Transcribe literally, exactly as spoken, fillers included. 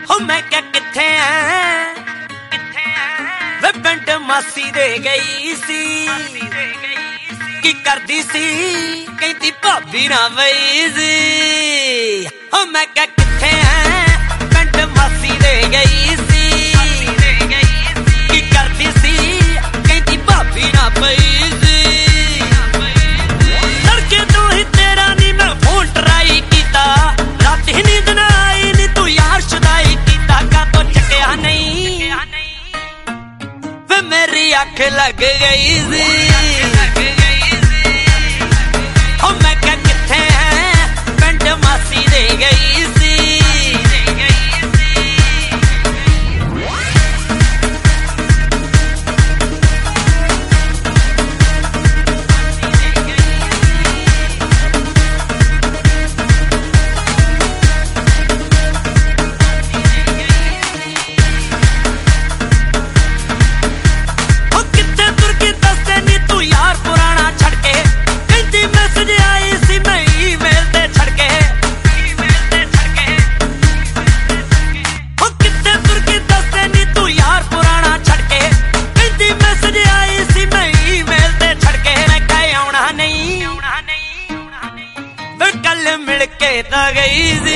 हो मैं क्या किथे है वे पिंड मासी दे गई सी की करदी सी कहती भाभी ना वई सी हो मैं क्या किथे है पिंड मासी दे गई सी की करदी सी कहती भाभी ना वई सी लड़के तो ही तेरा नी मैं फोन ट्राई कीता रात ही नींद ना आई नी तू यार शुदाई कीता का तो चकिया नहीं वे मेरी आंख लग गई सी मिल के ता गई